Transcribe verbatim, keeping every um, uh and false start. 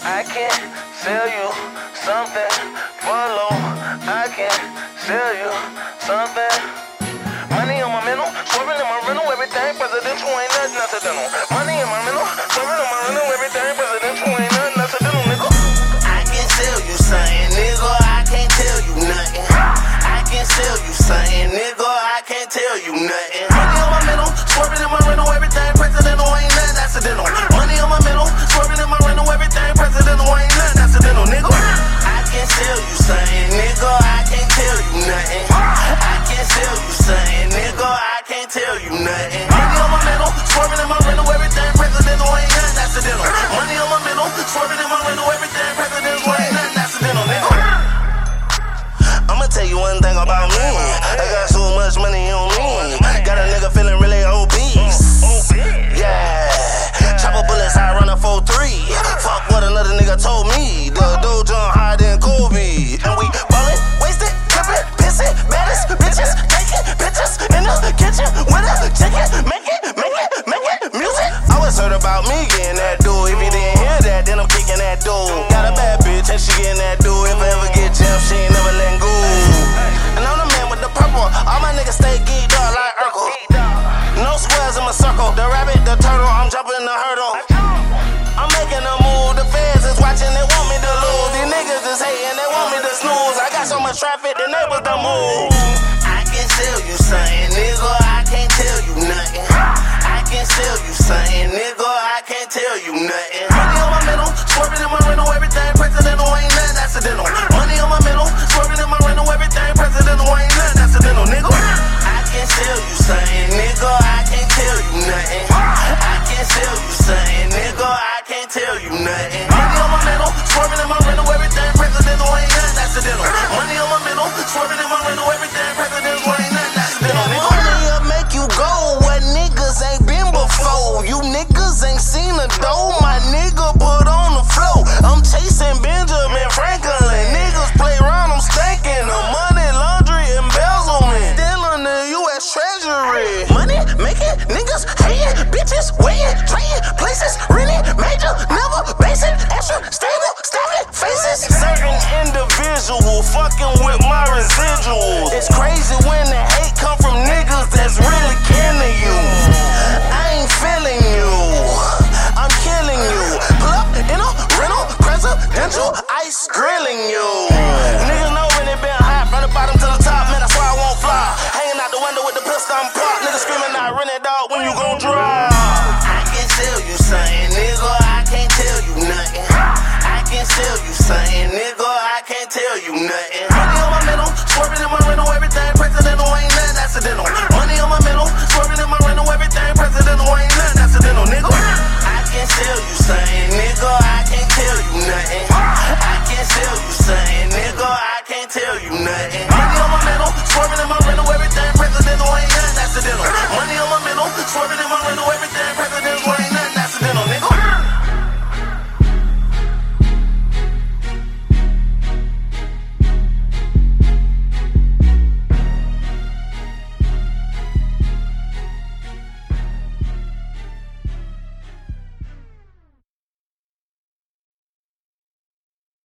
I can sell you something for low. I can sell you something. Money on my mental, swerving in my rental, everything presidential, ain't nothing accidental. Money in my mental, swerving in my rental, everything presidential, ain't nothing accidental, nigga. I can sell you something, nigga, I can't tell you nothing. I can sell you something, nigga, I can't tell you nothing. Money on my mental, swerving in my rental, everything presidential, ain't nothing accidental. Money on my mental, swerving in my rental, everything presidential, ain't nothing accidental, nigga. I can sell you something, nigga, I can't tell you nothing. I can sell you something, nigga, I can't tell you nothing. Money on my mental, swerving in my rental, everything presidential, ain't nothing accidental. Money on my mental, swerving in my rental, everything presidential, ain't nothing accidental, nigga. I'ma tell you one thing about me. I got so much money on me. Got a nigga feeling really obese. Yeah. Chopper bullets, I run a four three. Fuck what another nigga told me. The dough jump higher than Kobe. And we ballin', wasted, trippin', pissin', baddest bitches, taking bitches in the kitchen with a chicken. Make it, make it, make it music. I was heard about me getting that dough. If you didn't hear that, then I'm kicking that dough. Got a bad bitch and she getting that dough. If I ever get jammed, she ain't never letting go. And I'm the man with the purple. All my niggas stay geeked up like Urkel. No squares in my circle. The rabbit, the turtle, I'm jumping the hurdle. I'm making a move. The feds is watching, they want me to lose. These niggas is hating, they want me to snooze. I got so much traffic, the neighbors don't move. I can sell you something, nigga, I can't tell you nothing. I can sell you something, nigga,